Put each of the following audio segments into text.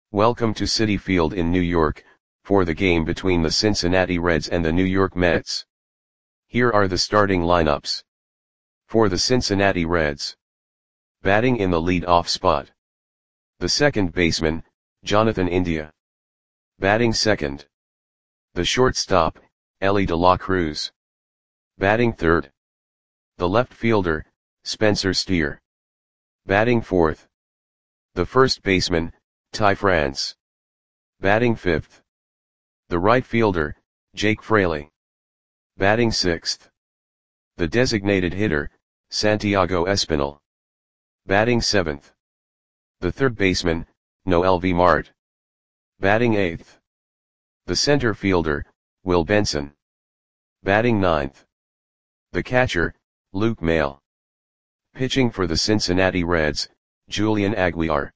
Welcome to Citi Field in New York, for the game between the Cincinnati Reds and the New York Mets. Here are the starting lineups. For the Cincinnati Reds. Batting in the lead-off spot. The second baseman, Jonathan India. Batting second. The shortstop, Elly De La Cruz. Batting third. The left fielder, Spencer Steer. Batting fourth. The first baseman, Ty France. Batting fifth. The right fielder, Jake Fraley. Batting sixth. The designated hitter, Santiago Espinal. Batting seventh. The third baseman, Noelvi Marte. Batting eighth. The center fielder, Will Benson. Batting ninth. The catcher, Luke Maile. Pitching for the Cincinnati Reds, Julian Aguilar.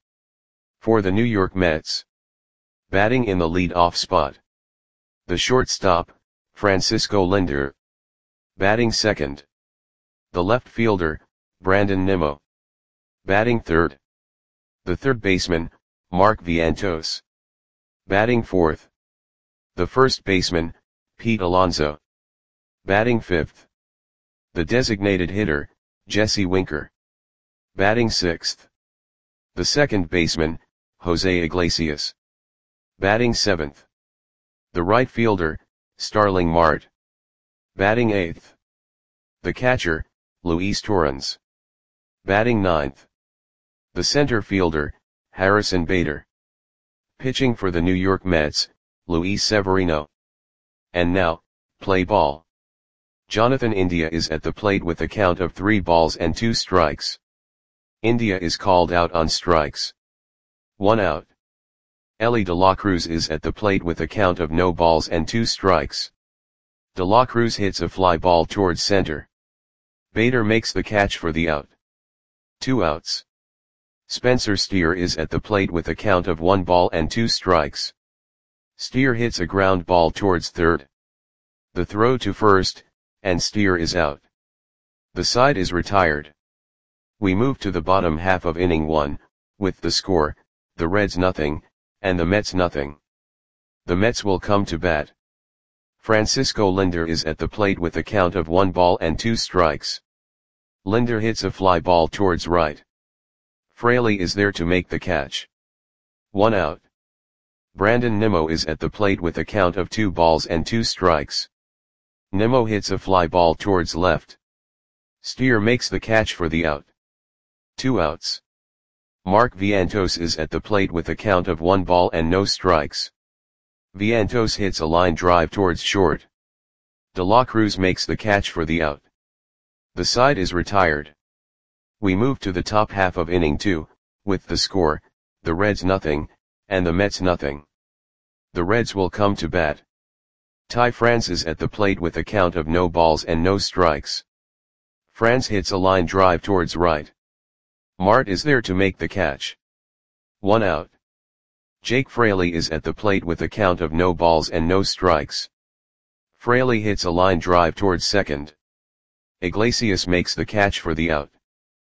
For the New York Mets. Batting in the lead-off spot. The shortstop, Francisco Lindor. Batting second. The left fielder, Brandon Nimmo. Batting third. The third baseman, Mark Vientos. Batting fourth. The first baseman, Pete Alonso. Batting fifth. The designated hitter, Jesse Winker. Batting sixth. The second baseman, Jose Iglesias. Batting seventh. The right fielder, Starling Marte. Batting eighth. The catcher, Luis Torrens. Batting ninth. The center fielder, Harrison Bader. Pitching for the New York Mets, Luis Severino. And now, play ball. Jonathan India is at the plate with a count of 3 balls and 2 strikes. India is called out on strikes. 1 out. Elly De La Cruz is at the plate with a count of no balls and 2 strikes. De La Cruz hits a fly ball towards center. Bader makes the catch for the out. 2 outs. Spencer Steer is at the plate with a count of 1 ball and 2 strikes. Steer hits a ground ball towards third. The throw to first, and Steer is out. The side is retired. We move to the bottom half of inning 1, with the score, the Reds nothing, and the Mets nothing. The Mets will come to bat. Francisco Lindor is at the plate with a count of 1 ball and 2 strikes. Lindor hits a fly ball towards right. Fraley is there to make the catch. 1 out. Brandon Nimmo is at the plate with a count of 2 balls and 2 strikes. Nimmo hits a fly ball towards left. Steer makes the catch for the out. 2 outs. Mark Vientos is at the plate with a count of 1 ball and no strikes. Vientos hits a line drive towards short. De La Cruz makes the catch for the out. The side is retired. We move to the top half of inning 2, with the score, the Reds nothing, and the Mets nothing. The Reds will come to bat. Ty France is at the plate with a count of no balls and no strikes. France hits a line drive towards right. Marte is there to make the catch. 1 out. Jake Fraley is at the plate with a count of no balls and no strikes. Fraley hits a line drive towards second. Iglesias makes the catch for the out.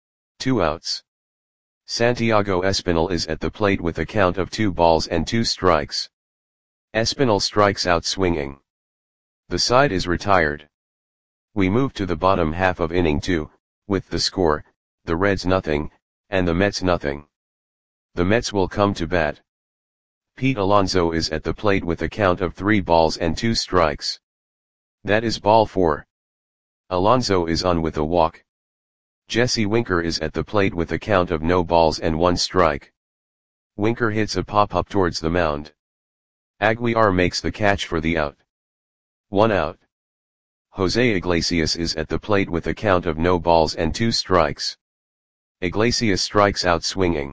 2 outs. Santiago Espinal is at the plate with a count of 2 balls and 2 strikes. Espinal strikes out swinging. The side is retired. We move to the bottom half of inning 2, with the score, the Reds nothing, and the Mets nothing. The Mets will come to bat. Pete Alonso is at the plate with a count of 3 balls and 2 strikes. That is ball 4. Alonso is on with a walk. Jesse Winker is at the plate with a count of no balls and 1 strike. Winker hits a pop-up towards the mound. Aguilar makes the catch for the out. 1 out. Jose Iglesias is at the plate with a count of no balls and 2 strikes. Iglesias strikes out swinging.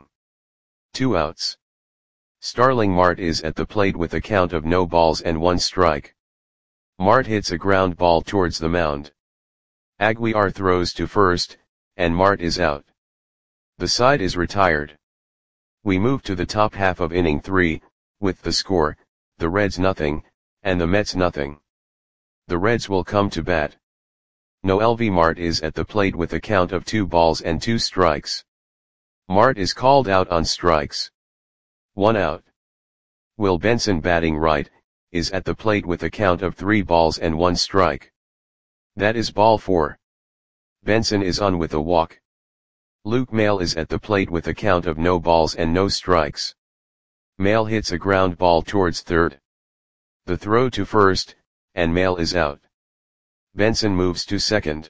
2 outs. Starling Marte is at the plate with a count of no balls and 1 strike. Marte hits a ground ball towards the mound. Aguilar throws to first, and Marte is out. The side is retired. We move to the top half of inning 3, with the score, the Reds nothing, and the Mets nothing. The Reds will come to bat. Noelvi Marte is at the plate with a count of 2 balls and 2 strikes. Marte is called out on strikes. 1 out. Will Benson, batting right, is at the plate with a count of 3 balls and 1 strike. That is ball 4. Benson is on with a walk. Luke Maile is at the plate with a count of no balls and no strikes. Maile hits a ground ball towards third. The throw to first, and Maile is out. Benson moves to second.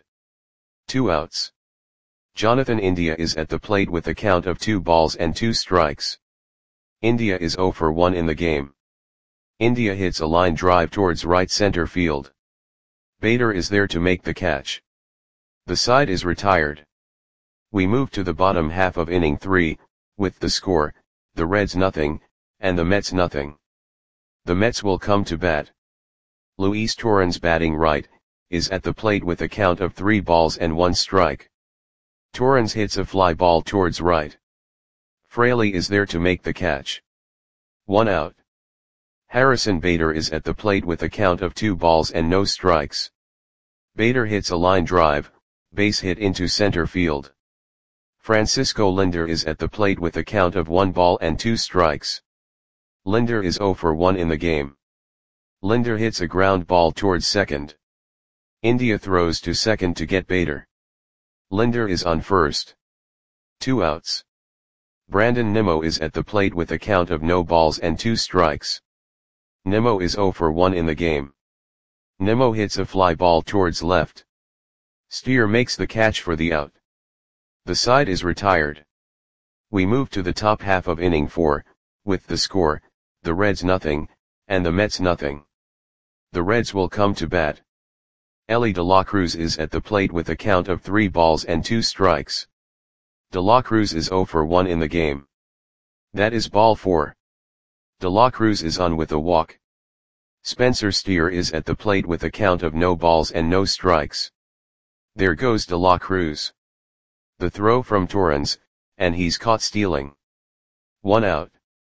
2 outs. Jonathan India is at the plate with a count of 2 balls and 2 strikes. India is 0 for 1 in the game. India hits a line drive towards right center field. Bader is there to make the catch. The side is retired. We move to the bottom half of inning 3, with the score, the Reds nothing, and the Mets nothing. The Mets will come to bat. Luis Torrens, batting right, is at the plate with a count of 3 balls and 1 strike. Torrens hits a fly ball towards right. Fraley is there to make the catch. 1 out. Harrison Bader is at the plate with a count of 2 balls and no strikes. Bader hits a line drive, base hit into center field. Francisco Lindor is at the plate with a count of 1 ball and 2 strikes. Lindor is 0 for 1 in the game. Lindor hits a ground ball towards second. India throws to second to get Bader. Lindor is on first. 2 outs. Brandon Nimmo is at the plate with a count of no balls and 2 strikes. Nimmo is 0 for 1 in the game. Nimmo hits a fly ball towards left. Steer makes the catch for the out. The side is retired. We move to the top half of inning 4, with the score, the Reds nothing, and the Mets nothing. The Reds will come to bat. Elly De La Cruz is at the plate with a count of 3 balls and 2 strikes. De La Cruz is 0 for 1 in the game. That is ball 4. De La Cruz is on with a walk. Spencer Steer is at the plate with a count of no balls and no strikes. There goes De La Cruz. The throw from Torrens, and he's caught stealing. 1 out.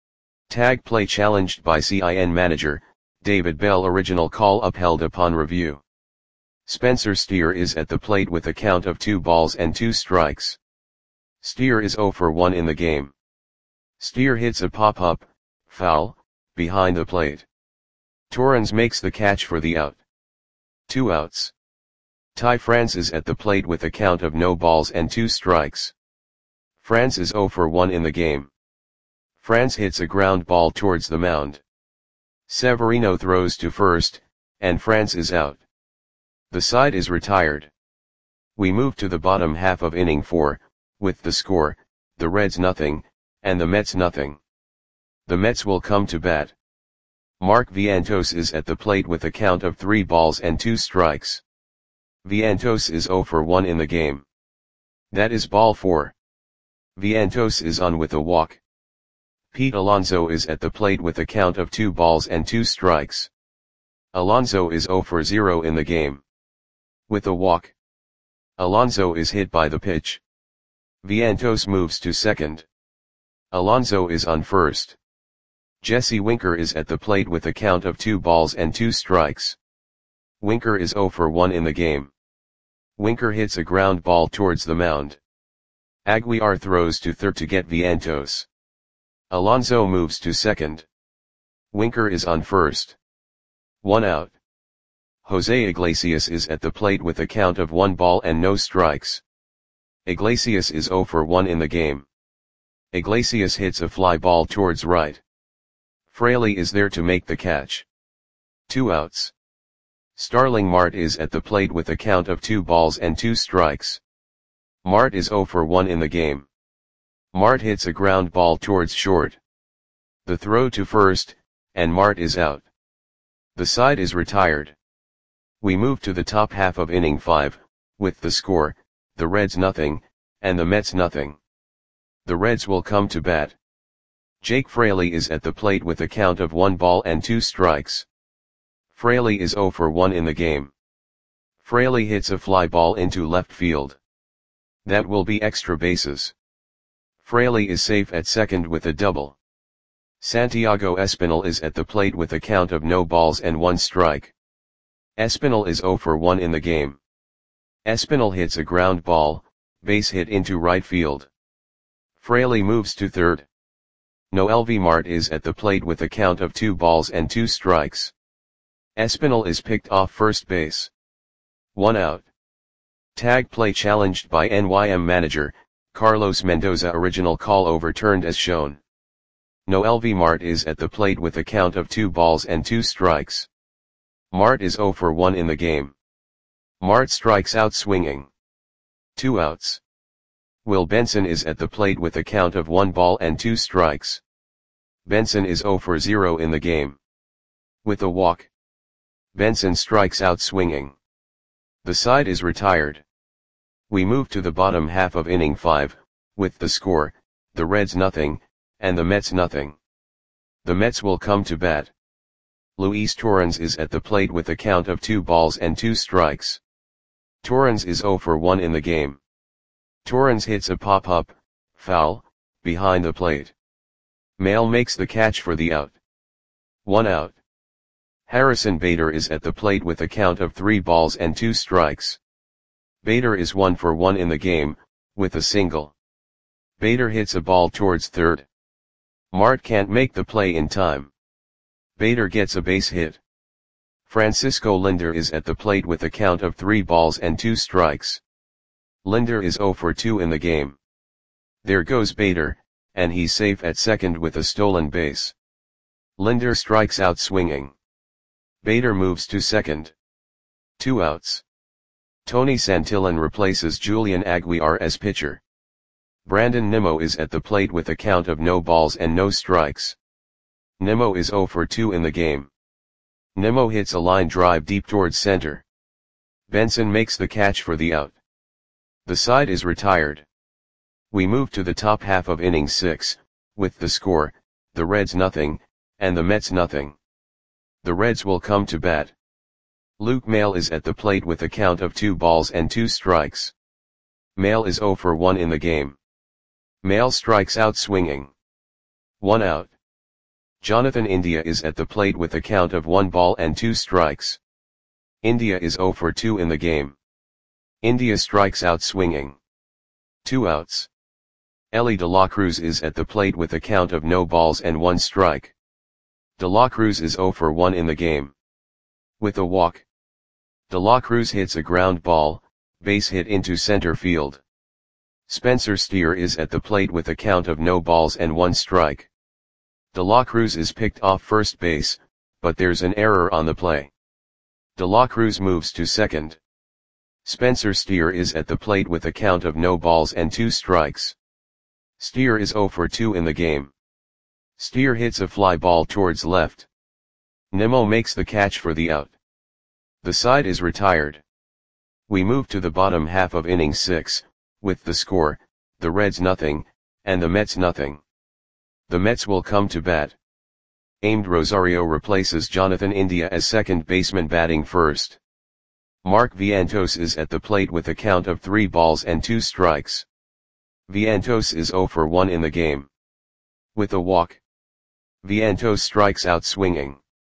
Tag play challenged by CIN manager, David Bell. Original call upheld upon review. Spencer Steer is at the plate with a count of 2 balls and 2 strikes. Steer is 0 for 1 in the game. Steer hits a pop-up, foul, behind the plate. Torrens makes the catch for the out. 2 outs. Ty France is at the plate with a count of no balls and 2 strikes. France is 0 for 1 in the game. France hits a ground ball towards the mound. Severino throws to first, and France is out. The side is retired. We move to the bottom half of inning 4, with the score, the Reds nothing, and the Mets nothing. The Mets will come to bat. Mark Vientos is at the plate with a count of 3 balls and 2 strikes. Vientos is 0 for 1 in the game. That is ball 4. Vientos is on with a walk. Pete Alonso is at the plate with a count of 2 balls and 2 strikes. Alonso is 0 for 0 in the game. With a walk. Alonso is hit by the pitch. Vientos moves to second. Alonso is on first. Jesse Winker is at the plate with a count of 2 balls and 2 strikes. Winker is 0 for 1 in the game. Winker hits a ground ball towards the mound. Aguilar throws to third to get Vientos. Alonso moves to second. Winker is on first. 1 out. Jose Iglesias is at the plate with a count of 1 ball and no strikes. Iglesias is 0 for 1 in the game. Iglesias hits a fly ball towards right. Fraley is there to make the catch. 2 outs. Starling Marte is at the plate with a count of 2 balls and 2 strikes. Marte is 0 for 1 in the game. Marte hits a ground ball towards short. The throw to first, and Marte is out. The side is retired. We move to the top half of inning 5, with the score, the Reds nothing, and the Mets nothing. The Reds will come to bat. Jake Fraley is at the plate with a count of 1 ball and 2 strikes. Fraley is 0 for 1 in the game. Fraley hits a fly ball into left field. That will be extra bases. Fraley is safe at second with a double. Santiago Espinal is at the plate with a count of no balls and 1 strike. Espinal is 0 for 1 in the game. Espinal hits a ground ball, base hit into right field. Fraley moves to third. Noelvi Mart is at the plate with a count of 2 balls and 2 strikes. Espinal is picked off first base. 1 out. Tag play challenged by NYM manager, Carlos Mendoza. Original call overturned as shown. Noelvi Mart is at the plate with a count of 2 balls and 2 strikes. Mart is 0 for 1 in the game. Mart strikes out swinging. 2 outs. Will Benson is at the plate with a count of 1 ball and 2 strikes. Benson is 0 for 0 in the game. With a walk. Benson strikes out swinging. The side is retired. We move to the bottom half of inning 5, with the score, the Reds nothing, and the Mets nothing. The Mets will come to bat. Luis Torrens is at the plate with a count of 2 balls and 2 strikes. Torrens is 0 for 1 in the game. Torrens hits a pop-up, foul, behind the plate. Maile makes the catch for the out. 1 out. Harrison Bader is at the plate with a count of 3 balls and 2 strikes. Bader is 1 for 1 in the game, with a single. Bader hits a ball towards third. Mart can't make the play in time. Bader gets a base hit. Francisco Lindor is at the plate with a count of 3 balls and 2 strikes. Lindor is 0 for 2 in the game. There goes Bader, and he's safe at second with a stolen base. Lindor strikes out swinging. Bader moves to second. 2 outs. Tony Santillan replaces Julian Aguiar as pitcher. Brandon Nimmo is at the plate with a count of no balls and no strikes. Nimmo is 0 for 2 in the game. Nimmo hits a line drive deep towards center. Benson makes the catch for the out. The side is retired. We move to the top half of inning 6, with the score, the Reds nothing, and the Mets nothing. The Reds will come to bat. Luke Maile is at the plate with a count of 2 balls and 2 strikes. Maile is 0 for 1 in the game. Maile strikes out swinging. 1 out. Jonathan India is at the plate with a count of 1 ball and 2 strikes. India is 0 for 2 in the game. India strikes out swinging. 2 outs. Elly De La Cruz is at the plate with a count of no balls and 1 strike. De La Cruz is 0 for 1 in the game. With a walk. De La Cruz hits a ground ball, base hit into center field. Spencer Steer is at the plate with a count of no balls and 1 strike. De La Cruz is picked off first base, but there's an error on the play. De La Cruz moves to second. Spencer Steer is at the plate with a count of no balls and 2 strikes. Steer is 0 for 2 in the game. Steer hits a fly ball towards left. Nimmo makes the catch for the out. The side is retired. We move to the bottom half of inning 6, with the score, the Reds nothing, and the Mets nothing. The Mets will come to bat. Amed Rosario replaces Jonathan India as second baseman batting first. Mark Vientos is at the plate with a count of 3 balls and 2 strikes. Vientos is 0 for 1 in the game. With a walk. Vientos strikes out swinging.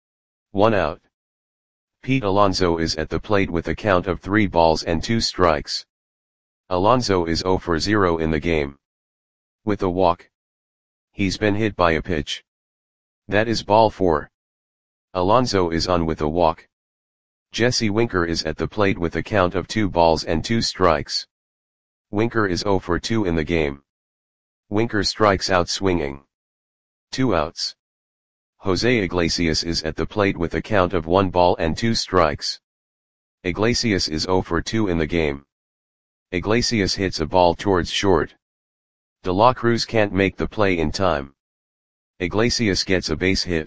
1 out. Pete Alonso is at the plate with a count of 3 balls and 2 strikes. Alonso is 0 for 0 in the game. With a walk. He's been hit by a pitch. That is ball 4. Alonso is on with a walk. Jesse Winker is at the plate with a count of 2 balls and 2 strikes. Winker is 0 for 2 in the game. Winker strikes out swinging. 2 outs. Jose Iglesias is at the plate with a count of 1 ball and 2 strikes. Iglesias is 0 for 2 in the game. Iglesias hits a ball towards short. De La Cruz can't make the play in time. Iglesias gets a base hit.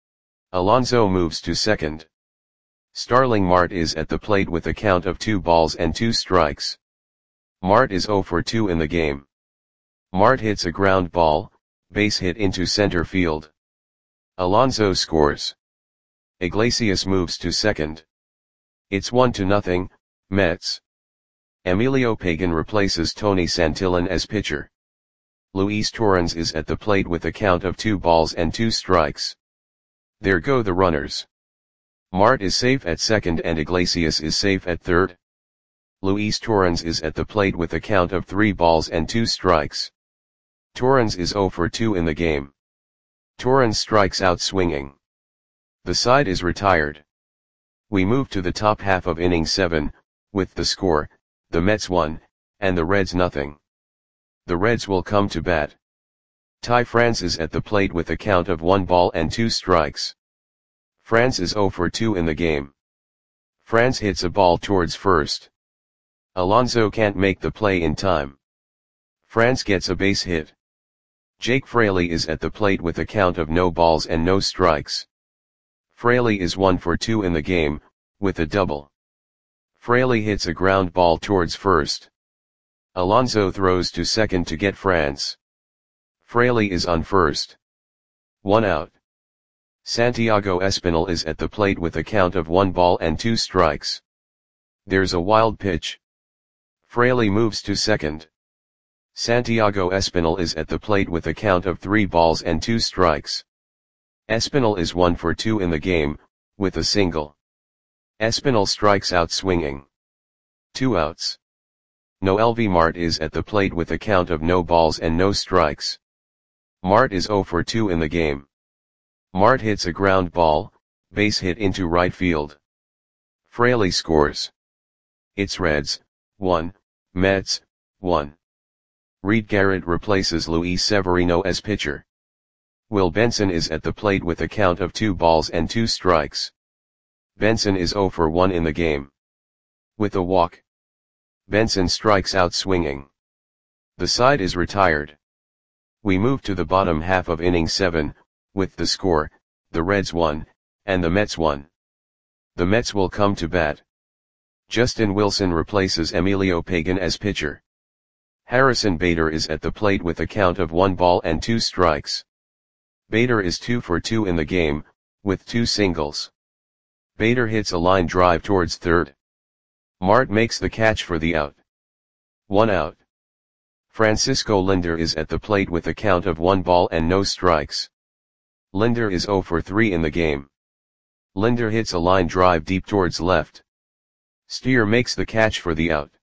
Alonso moves to second. Starling Marte is at the plate with a count of 2 balls and 2 strikes. Marte is 0 for 2 in the game. Marte hits a ground ball, base hit into center field. Alonso scores. Iglesias moves to second. It's 1-0, Mets. Emilio Pagan replaces Tony Santillan as pitcher. Luis Torrens is at the plate with a count of 2 balls and 2 strikes. There go the runners. Marte is safe at second and Iglesias is safe at third. Luis Torrens is at the plate with a count of 3 balls and 2 strikes. Torrens is 0 for 2 in the game. Torrens strikes out swinging. The side is retired. We move to the top half of inning 7, with the score, the Mets 1, and the Reds nothing. The Reds will come to bat. Ty France is at the plate with a count of 1 ball and 2 strikes. France is 0 for 2 in the game. France hits a ball towards first. Alonso can't make the play in time. France gets a base hit. Jake Fraley is at the plate with a count of no balls and no strikes. Fraley is 1 for 2 in the game, with a double. Fraley hits a ground ball towards first. Alonso throws to second to get France. Fraley is on first. 1 out. Santiago Espinal is at the plate with a count of 1 ball and 2 strikes. There's a wild pitch. Fraley moves to second. Santiago Espinal is at the plate with a count of 3 balls and 2 strikes. Espinal is 1 for 2 in the game, with a single. Espinal strikes out swinging. 2 outs. Noelvi Marte is at the plate with a count of no balls and no strikes. Marte is 0 for 2 in the game. Marte hits a ground ball, base hit into right field. Fraley scores. It's Reds, 1, Mets, 1. Reed Garrett replaces Luis Severino as pitcher. Will Benson is at the plate with a count of 2 balls and 2 strikes. Benson is 0 for 1 in the game. With a walk. Benson strikes out swinging. The side is retired. We move to the bottom half of inning 7, with the score, the Reds 1, and the Mets 1. The Mets will come to bat. Justin Wilson replaces Emilio Pagan as pitcher. Harrison Bader is at the plate with a count of 1 ball and 2 strikes. Bader is 2 for 2 in the game, with 2 singles. Bader hits a line drive towards third. Marte makes the catch for the out. 1 out. Francisco Lindor is at the plate with a count of 1 ball and no strikes. Lindor is 0 for 3 in the game. Lindor hits a line drive deep towards left. Steer makes the catch for the out.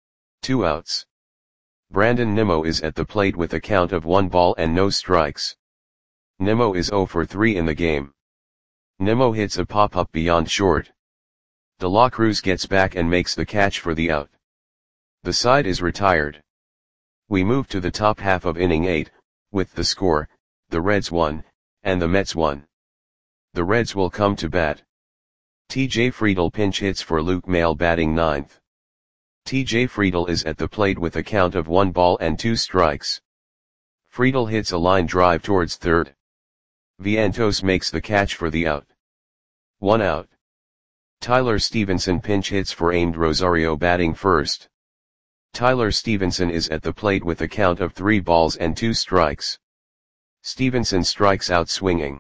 2 outs. Brandon Nimmo is at the plate with a count of 1 ball and no strikes. Nimmo is 0 for 3 in the game. Nimmo hits a pop-up beyond short. De La Cruz gets back and makes the catch for the out. The side is retired. We move to the top half of inning 8, with the score, the Reds 1, and the Mets 1. The Reds will come to bat. T.J. Friedl pinch hits for Luke Maile batting 9th. T.J. Friedl is at the plate with a count of 1 ball and 2 strikes. Friedl hits a line drive towards third. Vientos makes the catch for the out. 1 out. Tyler Stevenson pinch hits for Amed Rosario batting first. Tyler Stevenson is at the plate with a count of 3 balls and 2 strikes. Stevenson strikes out swinging.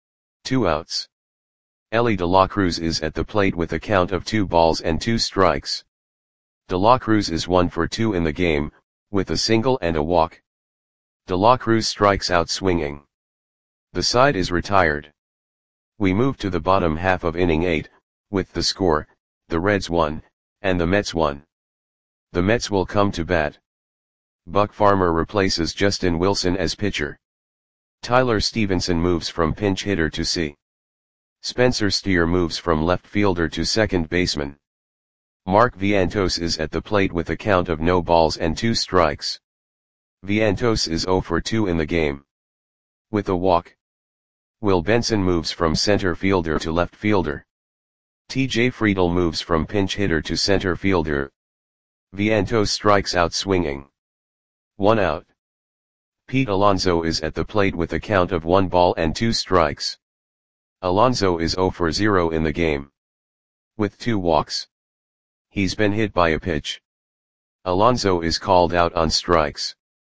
2 outs. Elly De La Cruz is at the plate with a count of 2 balls and 2 strikes. De La Cruz is 1 for 2 in the game, with a single and a walk. De La Cruz strikes out swinging. The side is retired. We move to the bottom half of inning 8, with the score, the Reds 1, and the Mets 1. The Mets will come to bat. Buck Farmer replaces Justin Wilson as pitcher. Tyler Stevenson moves from pinch hitter to C. Spencer Steer moves from left fielder to second baseman. Mark Vientos is at the plate with a count of no balls and 2 strikes. Vientos is 0 for 2 in the game. With a walk. Will Benson moves from center fielder to left fielder. T.J. Friedl moves from pinch hitter to center fielder. Vientos strikes out swinging. 1 out. Pete Alonso is at the plate with a count of 1 ball and 2 strikes. Alonso is 0 for 0 in the game. With 2 walks. He's been hit by a pitch. Alonso is called out on strikes.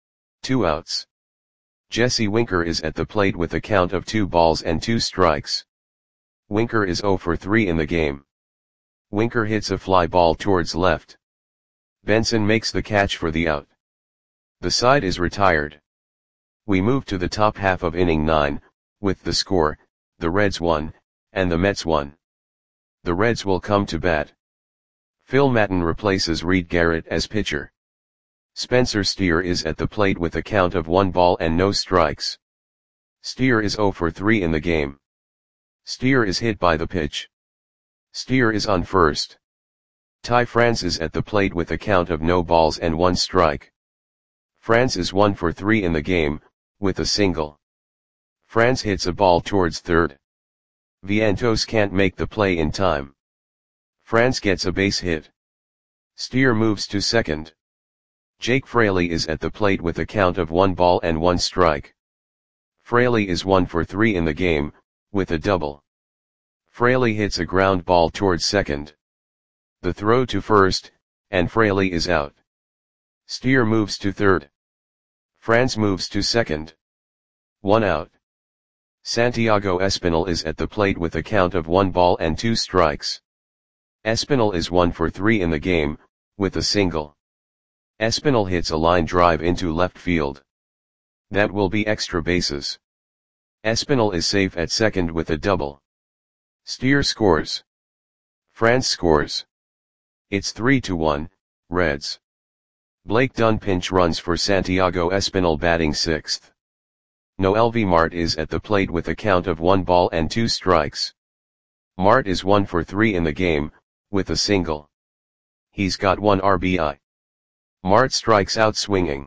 2 outs. Jesse Winker is at the plate with a count of 2 balls and 2 strikes. Winker is 0 for 3 in the game. Winker hits a fly ball towards left. Benson makes the catch for the out. The side is retired. We move to the top half of inning 9, with the score, the Reds 1, and the Mets 1. The Reds will come to bat. Phil Maton replaces Reed Garrett as pitcher. Spencer Steer is at the plate with a count of 1 ball and no strikes. Steer is 0 for 3 in the game. Steer is hit by the pitch. Steer is on first. Ty France is at the plate with a count of no balls and 1 strike. France is 1 for 3 in the game, with a single. France hits a ball towards third. Vientos can't make the play in time. France gets a base hit. Steer moves to second. Jake Fraley is at the plate with a count of 1 ball and 1 strike. Fraley is 1 for 3 in the game, with a double. Fraley hits a ground ball towards second. The throw to first, and Fraley is out. Steer moves to third. France moves to second. 1 out. Santiago Espinal is at the plate with a count of 1 ball and 2 strikes. Espinal is 1 for 3 in the game, with a single. Espinal hits a line drive into left field. That will be extra bases. Espinal is safe at second with a double. Steer scores. France scores. It's 3-1, Reds. Blake Dunn pinch runs for Santiago Espinal batting sixth. Noelvi Marte is at the plate with a count of 1 ball and 2 strikes. Marte is 1 for 3 in the game, with a single. He's got 1 RBI. Marte strikes out swinging.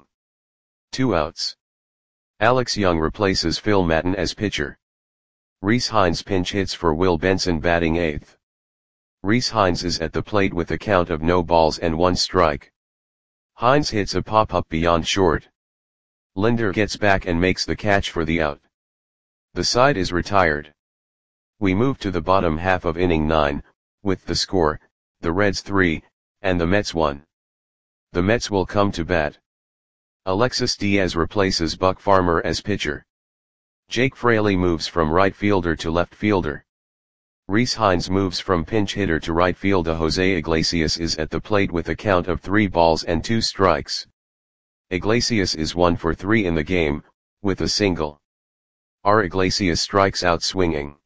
2 outs. Alex Young replaces Phil Maton as pitcher. Rhys Hines pinch hits for Will Benson batting eighth. Rhys Hines is at the plate with a count of no balls and 1 strike. Hines hits a pop-up beyond short. Linder gets back and makes the catch for the out. The side is retired. We move to the bottom half of inning 9, with the score, the Reds 3, and the Mets 1. The Mets will come to bat. Alexis Diaz replaces Buck Farmer as pitcher. Jake Fraley moves from right fielder to left fielder. Rhys Hines moves from pinch hitter to right fielder. Jose Iglesias is at the plate with a count of 3 balls and 2 strikes. Iglesias is 1 for 3 in the game, with a single. Iglesias strikes out swinging.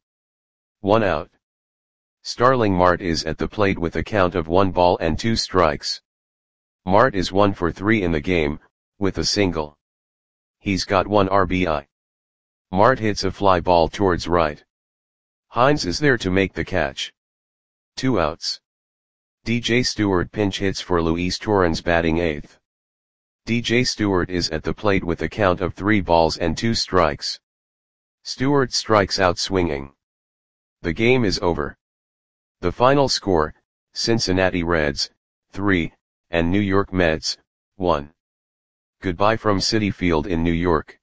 1 out. Starling Marte is at the plate with a count of 1 ball and 2 strikes. Marte is 1 for 3 in the game, with a single. He's got 1 RBI. Marte hits a fly ball towards right. Hines is there to make the catch. 2 outs. DJ Stewart pinch hits for Luis Torrens batting eighth. DJ Stewart is at the plate with a count of 3 balls and 2 strikes. Stewart strikes out swinging. The game is over. The final score, Cincinnati Reds, 3, and New York Mets, 1. Goodbye from Citi Field in New York.